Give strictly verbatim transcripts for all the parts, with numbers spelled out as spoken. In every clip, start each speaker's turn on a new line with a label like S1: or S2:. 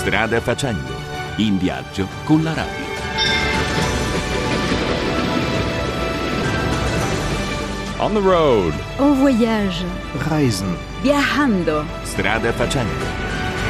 S1: Strada facendo, in viaggio con la radio.
S2: On the road.
S3: En voyage.
S4: Reisen.
S3: Viajando.
S1: Strada facendo.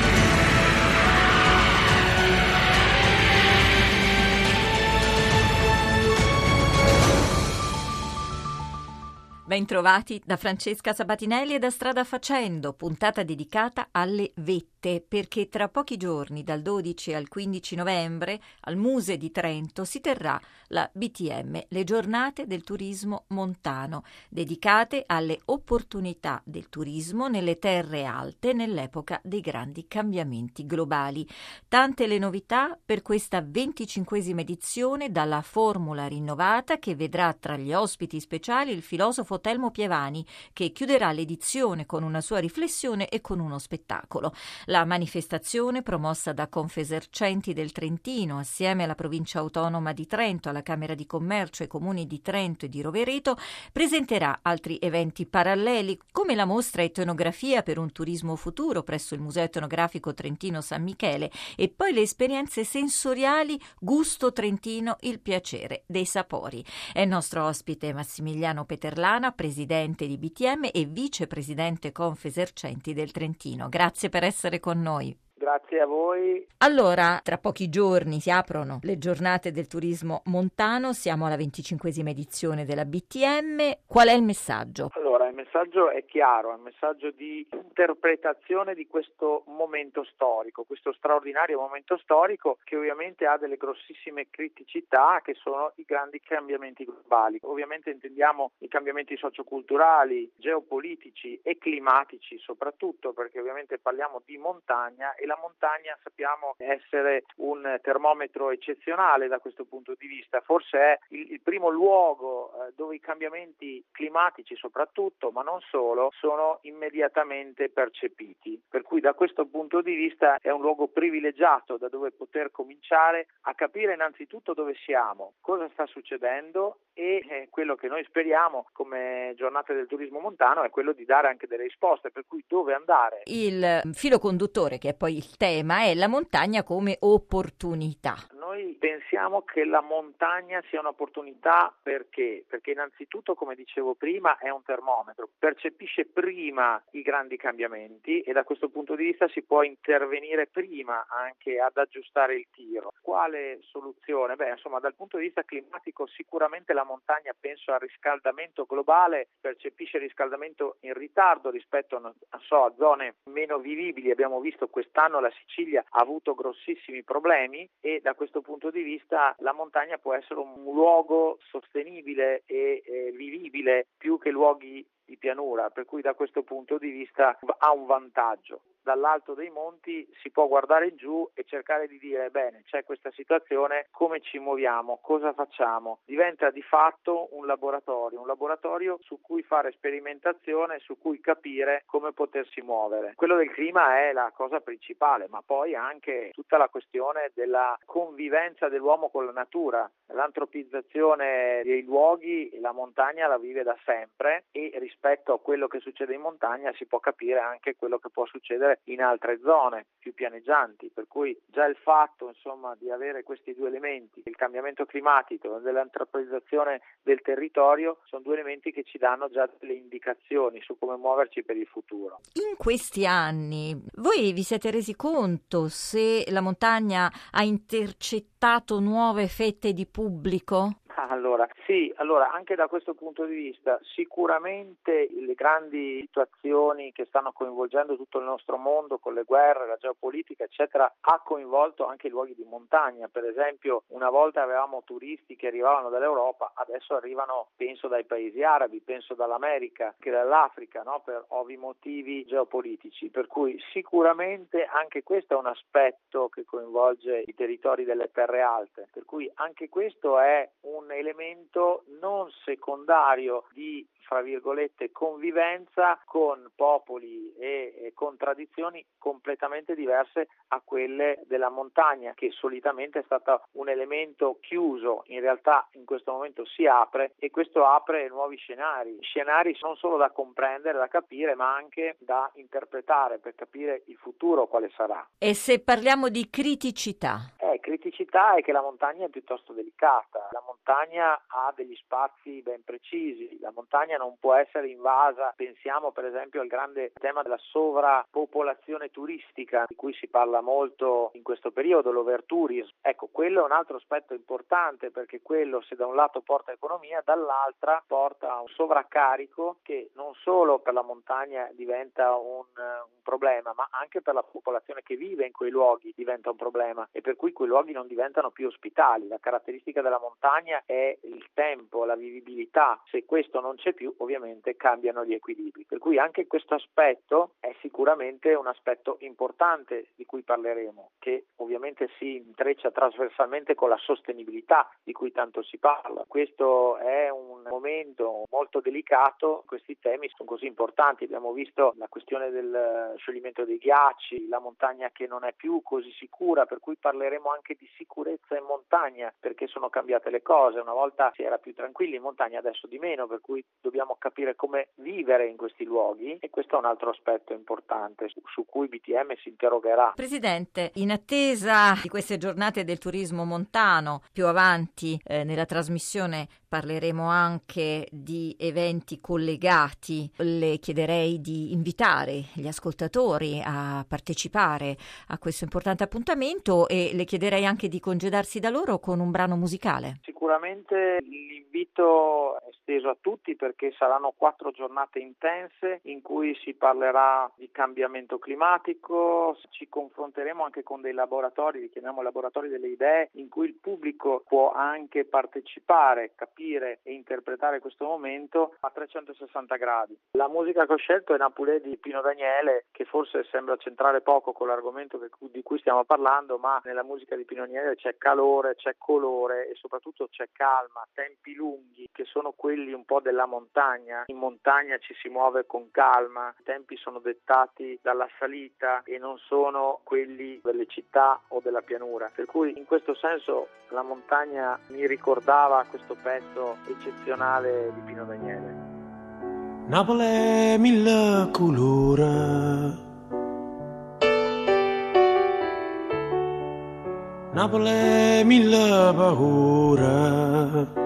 S5: Bentrovati da Francesca Sabatinelli e da Strada Facendo, puntata dedicata alle vette, perché tra pochi giorni, dal dodici al quindici novembre, al Muse di Trento si terrà la B T M, le giornate del turismo montano, dedicate alle opportunità del turismo nelle terre alte nell'epoca dei grandi cambiamenti globali. Tante le novità per questa venticinquesima edizione, dalla formula rinnovata che vedrà tra gli ospiti speciali il filosofo Telmo Pievani, che chiuderà l'edizione con una sua riflessione e con uno spettacolo. La manifestazione, promossa da Confesercenti del Trentino assieme alla Provincia Autonoma di Trento, alla Camera di Commercio e Comuni di Trento e di Rovereto, presenterà altri eventi paralleli come la mostra Etnografia per un turismo futuro presso il Museo Etnografico Trentino San Michele e poi le esperienze sensoriali Gusto Trentino, il piacere dei sapori. È il nostro ospite Massimiliano Peterlana, presidente di B T M e vicepresidente Confesercenti del Trentino. Grazie per essere con noi.
S6: Grazie a voi.
S5: Allora, tra pochi giorni si aprono le giornate del turismo montano, siamo alla venticinquesima edizione della B T M. Qual è il messaggio?
S6: Allora, il messaggio è chiaro, è un messaggio di interpretazione di questo momento storico, questo straordinario momento storico che ovviamente ha delle grossissime criticità che sono i grandi cambiamenti globali. Ovviamente intendiamo i cambiamenti socioculturali, geopolitici e climatici soprattutto, perché ovviamente parliamo di montagna e la montagna sappiamo essere un termometro eccezionale da questo punto di vista, forse è il, il primo luogo eh, dove i cambiamenti climatici soprattutto, ma non solo, sono immediatamente percepiti, per cui da questo punto di vista è un luogo privilegiato da dove poter cominciare a capire innanzitutto dove siamo, cosa sta succedendo e eh, quello che noi speriamo come giornate del turismo montano è quello di dare anche delle risposte, per cui dove andare.
S5: Il filo conduttore, che è poi il tema, è la montagna come opportunità.
S6: Noi pensiamo che la montagna sia un'opportunità perché? Perché innanzitutto, come dicevo prima, è un termometro, percepisce prima i grandi cambiamenti e da questo punto di vista si può intervenire prima anche ad aggiustare il tiro. Quale soluzione? Beh, insomma, dal punto di vista climatico sicuramente la montagna, penso al riscaldamento globale, percepisce il riscaldamento in ritardo rispetto a, non so, a zone meno vivibili. Abbiamo visto quest'anno la Sicilia ha avuto grossissimi problemi e da questo punto di vista la montagna può essere un luogo sostenibile e eh, vivibile più che luoghi di pianura, per cui da questo punto di vista ha un vantaggio. Dall'alto dei monti si può guardare giù e cercare di dire bene, c'è questa situazione, come ci muoviamo, cosa facciamo? Diventa di fatto un laboratorio, un laboratorio su cui fare sperimentazione, su cui capire come potersi muovere. Quello del clima è la cosa principale, ma poi anche tutta la questione della convivenza dell'uomo con la natura. L'antropizzazione dei luoghi, la montagna la vive da sempre e rispetto a quello che succede in montagna si può capire anche quello che può succedere in altre zone più pianeggianti, per cui già il fatto insomma di avere questi due elementi, il cambiamento climatico e dell'antropizzazione del territorio, sono due elementi che ci danno già delle indicazioni su come muoverci per il futuro.
S5: In questi anni voi vi siete resi conto se la montagna ha intercettato nuove fette di pubblico?
S6: Allora, sì, allora anche da questo punto di vista sicuramente le grandi situazioni che stanno coinvolgendo tutto il nostro mondo con le guerre, la geopolitica eccetera, ha coinvolto anche i luoghi di montagna. Per esempio una volta avevamo turisti che arrivavano dall'Europa, adesso arrivano penso dai paesi arabi, penso dall'America, che dall'Africa, no? Per ovvi motivi geopolitici, per cui sicuramente anche questo è un aspetto che coinvolge i territori delle terre alte, per cui anche questo è un elemento non secondario di, fra virgolette, convivenza con popoli e, e con tradizioni completamente diverse a quelle della montagna, che solitamente è stata un elemento chiuso. In realtà in questo momento si apre, e questo apre nuovi scenari, scenari non solo da comprendere, da capire, ma anche da interpretare per capire il futuro quale sarà.
S5: E se parliamo di criticità?
S6: Eh, criticità è che la montagna è piuttosto delicata, la montagna ha degli spazi ben precisi, la montagna non può essere invasa. Pensiamo per esempio al grande tema della sovrappopolazione turistica, di cui si parla molto in questo periodo, l'overtourism. Ecco, quello è un altro aspetto importante, perché quello, se da un lato porta economia, dall'altra porta a un sovraccarico che non solo per la montagna diventa un, un problema, ma anche per la popolazione che vive in quei luoghi diventa un problema, e per cui quei luoghi non diventano più ospitali. La caratteristica della montagna è il tempo, la vivibilità. Se questo non c'è più, ovviamente cambiano gli equilibri. Per cui anche questo aspetto è sicuramente un aspetto importante di cui parleremo, che ovviamente si intreccia trasversalmente con la sostenibilità di cui tanto si parla. Questo è un momento molto delicato, questi temi sono così importanti. Abbiamo visto la questione del scioglimento dei ghiacci, la montagna che non è più così sicura, per cui parleremo anche di sicurezza in montagna, perché sono cambiate le cose. Una volta si era più tranquilli in montagna, adesso di meno, per cui dobbiamo capire come vivere in questi luoghi, e questo è un altro aspetto importante su, su cui B T M si interrogerà.
S5: Presidente, in attesa di queste giornate del turismo montano, più avanti eh, nella trasmissione parleremo anche di eventi collegati. Le chiederei di invitare gli ascoltatori a partecipare a questo importante appuntamento, e le chiederei anche di congedarsi da loro con un brano musicale.
S6: Sicuramente l'invito è esteso a tutti, perché saranno quattro giornate intense in cui si parlerà di cambiamento climatico. Ci confronteremo anche con dei laboratori, li chiamiamo laboratori delle idee, in cui il pubblico può anche partecipare, capire e interpretare questo momento a trecentosessanta gradi. La musica che ho scelto è Napulè di Pino Daniele, che forse sembra centrare poco con l'argomento che, di cui stiamo parlando, ma nella musica di Pino Daniele c'è calore, c'è colore e soprattutto c'è calma, tempi lunghi che sono quelli un po' della montagna. In montagna ci si muove con calma, i tempi sono dettati dalla salita e non sono quelli delle città o della pianura, per cui in questo senso la montagna mi ricordava questo pezzo eccezionale di Pino Daniele.
S4: Napoli è mille colori, Napoli è mille paure,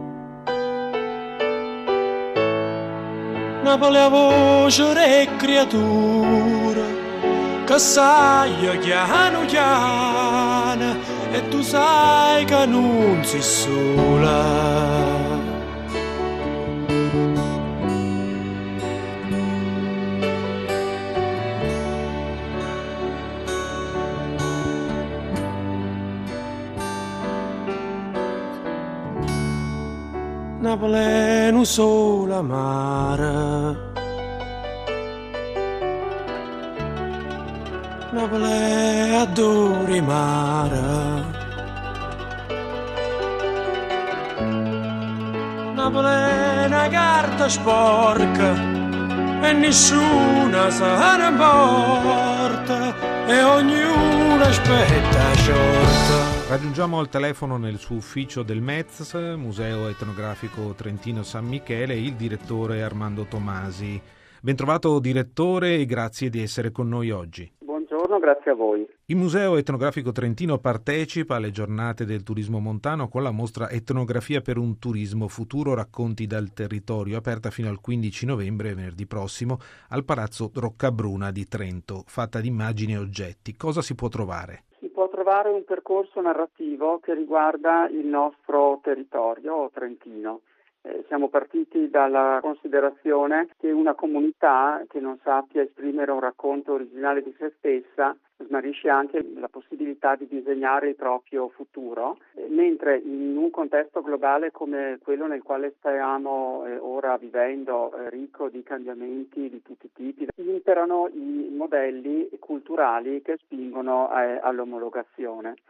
S4: Napoli è voce e creatura che sai chiano chiano, e tu sai che non sei sola. Napoli è un solo mare, Napoli è adori mare, Napoli è una carta sporca e nessuna se ne importa, e ognuno aspetta short.
S7: Raggiungiamo al telefono nel suo ufficio del M E T S, Museo Etnografico Trentino San Michele, il direttore Armando Tomasi. Bentrovato direttore e grazie di essere con noi oggi.
S8: Buongiorno, grazie a voi.
S7: Il Museo Etnografico Trentino partecipa alle giornate del turismo montano con la mostra Etnografia per un turismo futuro, racconti dal territorio, aperta fino al quindici novembre, venerdì prossimo, al Palazzo Roccabruna di Trento, fatta di immagini e oggetti. Cosa si può trovare?
S8: Si può trovare un percorso narrativo che riguarda il nostro territorio trentino. Eh, siamo partiti dalla considerazione che una comunità che non sappia esprimere un racconto originale di se stessa smarrisce anche la possibilità di disegnare il proprio futuro, eh, mentre in un contesto globale come quello nel quale stiamo eh, ora vivendo, eh, ricco di cambiamenti di tutti i tipi, imperano i modelli culturali che spingono eh, all'omologazione.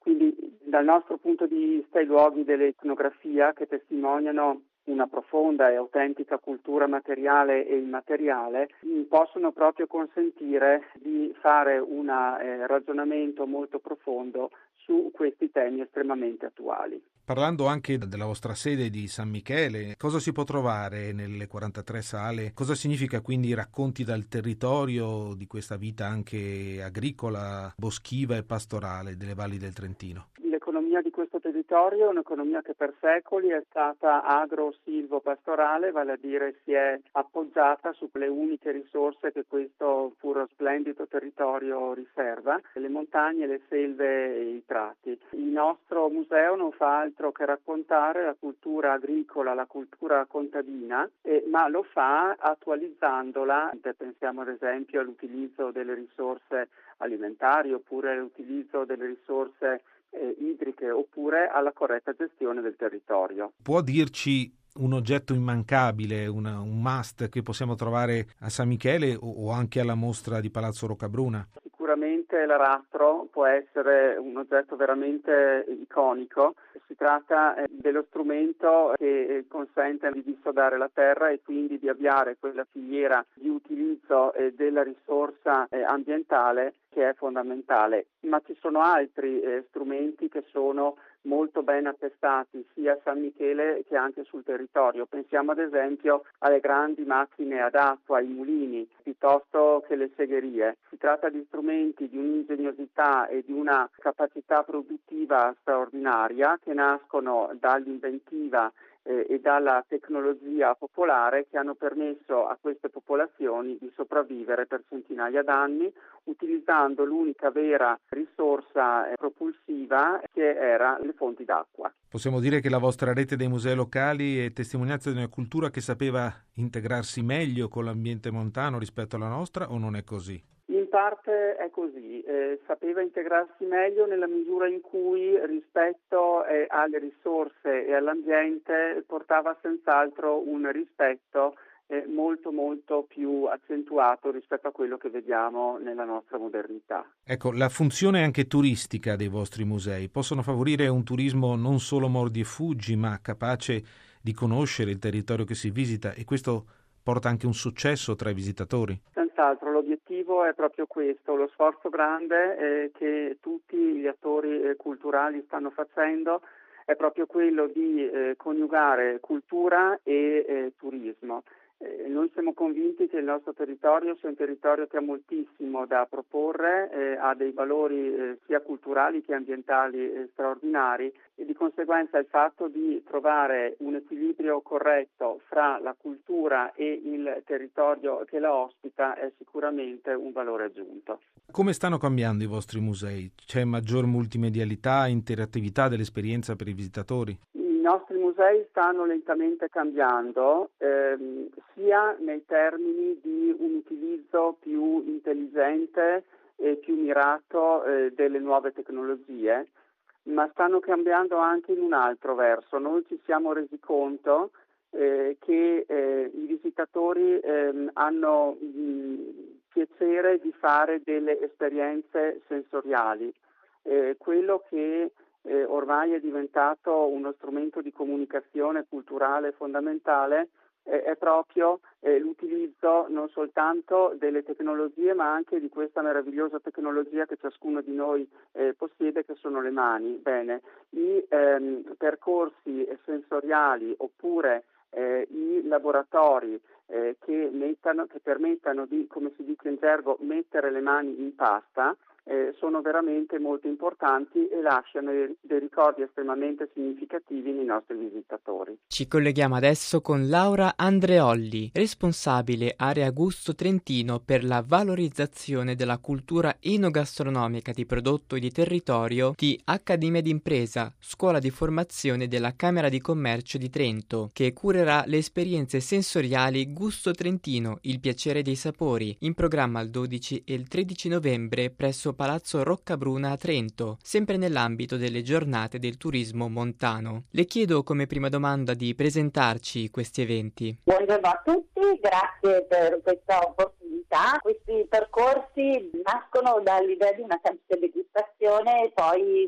S8: Quindi dal nostro punto di vista i luoghi dell'etnografia che testimoniano una profonda e autentica cultura materiale e immateriale possono proprio consentire di fare un eh, ragionamento molto profondo su questi temi estremamente attuali.
S7: Parlando anche della vostra sede di San Michele, cosa si può trovare nelle quarantatré sale? Cosa significa quindi i racconti dal territorio di questa vita anche agricola, boschiva e pastorale delle valli del Trentino?
S8: L'economia di questo territorio è un'economia che per secoli è stata agro-silvo-pastorale, vale a dire si è appoggiata su quelle uniche risorse che questo puro splendido territorio riserva, le montagne, le selve e i prati. Il nostro museo non fa altro che raccontare la cultura agricola, la cultura contadina, eh, ma lo fa attualizzandola. Pensiamo ad esempio all'utilizzo delle risorse alimentari oppure all'utilizzo delle risorse Eh, idriche oppure alla corretta gestione del territorio.
S7: Può dirci un oggetto immancabile, una, un must che possiamo trovare a San Michele o, o anche alla mostra di Palazzo Roccabruna?
S8: Sicuramente l'aratro può essere un oggetto veramente iconico. Si tratta eh, dello strumento che eh, consente di dissodare la terra e quindi di avviare quella filiera di utilizzo eh, della risorsa eh, ambientale che è fondamentale. Ma ci sono altri eh, strumenti che sono molto ben attestati sia a San Michele che anche sul territorio. Pensiamo ad esempio alle grandi macchine ad acqua, ai mulini, piuttosto che le segherie. Si tratta di strumenti di un'ingegnosità e di una capacità produttiva straordinaria che nascono dall'inventiva eh, e dalla tecnologia popolare che hanno permesso a queste popolazioni di sopravvivere per centinaia d'anni utilizzando l'unica vera risorsa eh, propulsiva che era le fonti d'acqua.
S7: Possiamo dire che la vostra rete dei musei locali è testimonianza di una cultura che sapeva integrarsi meglio con l'ambiente montano rispetto alla nostra, o non è così?
S8: In parte è così, eh, sapeva integrarsi meglio nella misura in cui rispetto eh, alle risorse e all'ambiente portava senz'altro un rispetto eh, molto molto più accentuato rispetto a quello che vediamo nella nostra modernità.
S7: Ecco, la funzione anche turistica dei vostri musei possono favorire un turismo non solo mordi e fuggi, ma capace di conoscere il territorio che si visita, e questo porta anche un successo tra i visitatori?
S8: Senz'altro, l'obiettivo è proprio questo, lo sforzo grande eh, che tutti gli attori eh, culturali stanno facendo è proprio quello di eh, coniugare cultura e eh, turismo. Eh, noi siamo convinti che il nostro territorio sia un territorio che ha moltissimo da proporre, eh, ha dei valori eh, sia culturali che ambientali eh, straordinari, e di conseguenza il fatto di trovare un equilibrio corretto fra la cultura e il territorio che la ospita è sicuramente un valore aggiunto.
S7: Come stanno cambiando i vostri musei? C'è maggior multimedialità, interattività dell'esperienza per i visitatori?
S8: I nostri musei stanno lentamente cambiando, ehm, sia nei termini di un utilizzo più intelligente e più mirato eh, delle nuove tecnologie, ma stanno cambiando anche in un altro verso. Noi ci siamo resi conto eh, che eh, i visitatori eh, hanno mh, piacere di fare delle esperienze sensoriali. Eh, quello che eh, ormai è diventato uno strumento di comunicazione culturale fondamentale eh, è proprio eh, l'utilizzo non soltanto delle tecnologie, ma anche di questa meravigliosa tecnologia che ciascuno di noi eh, possiede, che sono le mani. Bene, i ehm, percorsi sensoriali oppure eh, i laboratori eh, che, mettano, che permettano di, come si dice in gergo, mettere le mani in pasta, Eh, sono veramente molto importanti e lasciano dei ricordi estremamente significativi nei nostri visitatori.
S9: Ci colleghiamo adesso con Laura Andreolli, responsabile Area Gusto Trentino per la valorizzazione della cultura enogastronomica di prodotto e di territorio di Accademia d'Impresa, scuola di formazione della Camera di Commercio di Trento, che curerà le esperienze sensoriali Gusto Trentino, il piacere dei sapori, in programma il dodici e il tredici novembre presso Palazzo Roccabruna a Trento, sempre nell'ambito delle giornate del turismo montano. Le chiedo come prima domanda di presentarci questi eventi.
S10: Buongiorno a tutti, grazie per questa opportunità. Questi percorsi nascono dall'idea di una semplice degustazione e poi si sono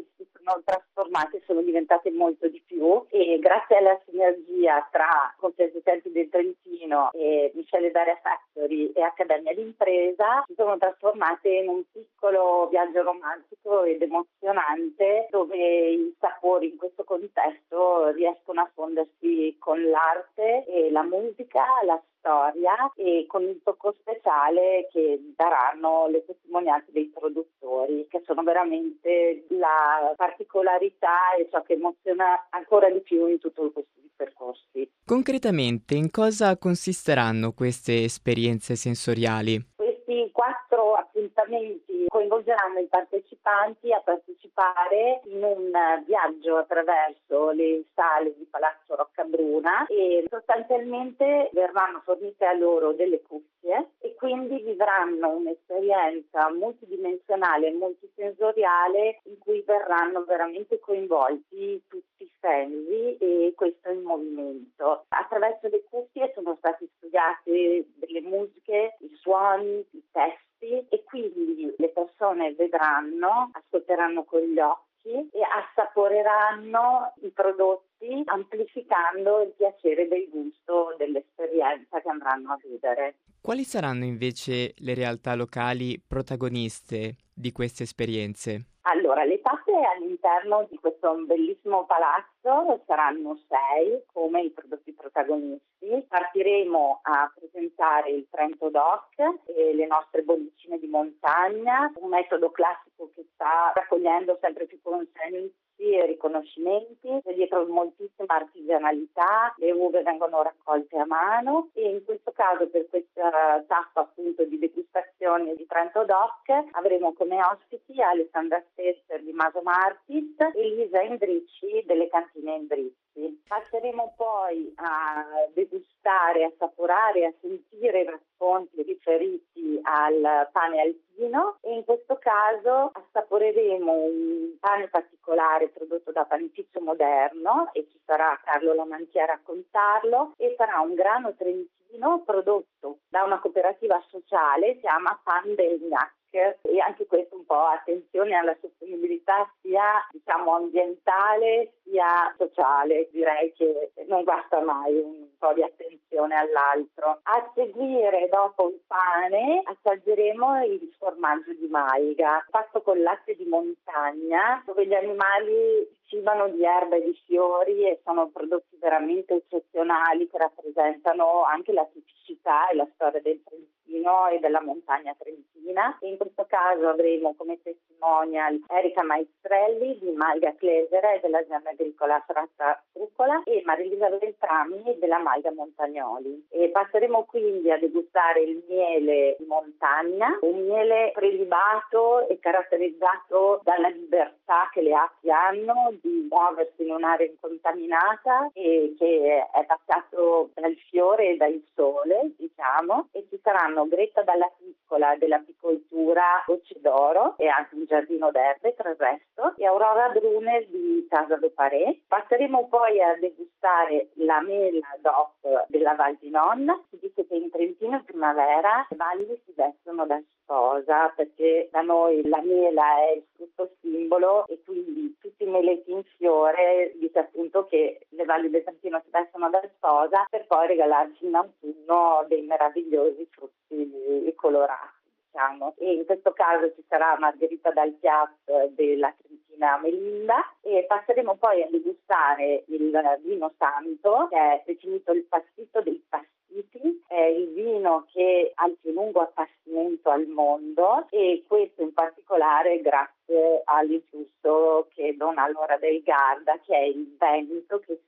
S10: sono trasformate, sono diventate molto di più e grazie alla sinergia tra Conti Assistenti del Trentino e Michele Daria Factory e Accademia d'Impresa si sono trasformate in un piccolo viaggio romantico ed emozionante dove i sapori in questo contesto riescono a fondersi con l'arte e la musica, la storia e con il tocco speciale che daranno le testimonianze dei produttori, che sono veramente la particolarità e ciò che emoziona ancora di più in tutto questo percorsi.
S9: Concretamente, in cosa consisteranno queste esperienze sensoriali?
S10: Questi quattro appuntamenti coinvolgeranno i partecipanti a partecipare in un viaggio attraverso le sale di Palazzo Roccabruna e sostanzialmente verranno fornite a loro delle cuffie e quindi vivranno un'esperienza multidimensionale e multisensoriale in cui verranno veramente coinvolti tutti i sensi e questo in movimento. Attraverso le cuffie sono stati studiate delle musiche, i suoni, i testi e quindi le persone vedranno, ascolteranno con gli occhi e assaporeranno i prodotti amplificando il piacere del gusto dell'esperienza che andranno a vivere.
S9: Quali saranno invece le realtà locali protagoniste di queste esperienze?
S10: Allora, le tappe all'interno di questo bellissimo palazzo saranno sei, come i prodotti protagonisti. Partiremo a presentare il Trento Doc e le nostre bollicine di montagna, un metodo classico che sta raccogliendo sempre più consensi e riconoscimenti, e dietro moltissima artigianalità, le uve vengono raccolte a mano e in questo caso per questa tappa appunto di degustazione di Trento Doc avremo come ospiti Alessandra Stetzer di Maso Martis e Lisa Endricci delle Cantine Endricci. Passeremo poi a degustare, a assaporare, a sentire i racconti riferiti al pane alpino e in questo caso assaporeremo un pane particolare prodotto da Panificio Moderno e ci sarà Carlo Lamanti a raccontarlo e sarà un grano trentino prodotto da una cooperativa sociale, si chiama Pan del Gnac. E anche questo un po' attenzione alla sostenibilità sia diciamo ambientale sia sociale, direi che non guasta mai un po' di attenzione all'altro. A seguire dopo il pane assaggeremo il formaggio di Maiga fatto con latte di montagna dove gli animali cibano di erba e di fiori e sono prodotti veramente eccezionali che rappresentano anche la tipicità e la storia del Trentino e della montagna trentina. E in questo caso avremo come testimonial Erika Maestrelli di Malga Clesera e dell'azienda agricola Fratta Rucola e Marilisa Beltrami della Malga Montagnoli. E passeremo quindi a degustare il miele di montagna, un miele prelibato e caratterizzato dalla libertà che le api hanno di muoversi in un'area incontaminata e che è passato dal fiore e dal sole, diciamo, e ci saranno Greta Dalla Piccola dell'apicoltura Voce d'Oro e anche un giardino d'erbe tra il resto e Aurora Brunner di Casa de Paré. Passeremo poi a degustare la mela D O P della Val di Non. Si dice che in Trentino in primavera le valli si vestono da sposa perché da noi la mela è il frutto simbolo e quindi tutti i meleti in fiore dice appunto che le valli del Trentino si vestono da sposa per poi regalarci in autunno dei meravigliosi frutti colorati. Diciamo. E in questo caso ci sarà Margherita Dal Piat della Trentina Melinda e passeremo poi a degustare il vino santo che è definito il passito dei passiti, è il vino che ha il più lungo appassimento al mondo e questo in particolare grazie all'influsso che dona Lora del Garda che è il vento che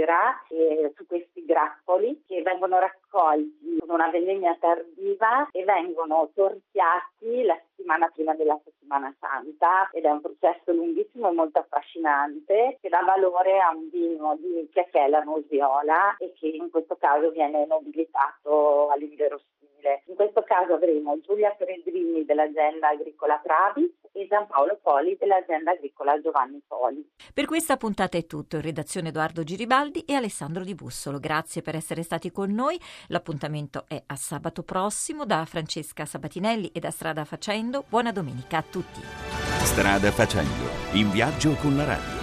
S10: Eh, su questi grappoli che vengono raccolti con una vendemmia tardiva e vengono torchiati la settimana prima della settimana santa ed è un processo lunghissimo e molto affascinante che dà valore a un vino di, che è la Nosiola e che in questo caso viene nobilitato all'inverosimile. In questo caso avremo Giulia Peregrini dell'azienda agricola Travis e Giampaolo Poli dell'azienda agricola Giovanni Poli.
S5: Per questa puntata è tutto. In redazione Edoardo Giribaldi e Alessandro Di Bussolo. Grazie per essere stati con noi. L'appuntamento è a sabato prossimo da Francesca Sabatinelli e da Strada Facendo. Buona domenica a tutti.
S1: Strada facendo, in viaggio con la radio.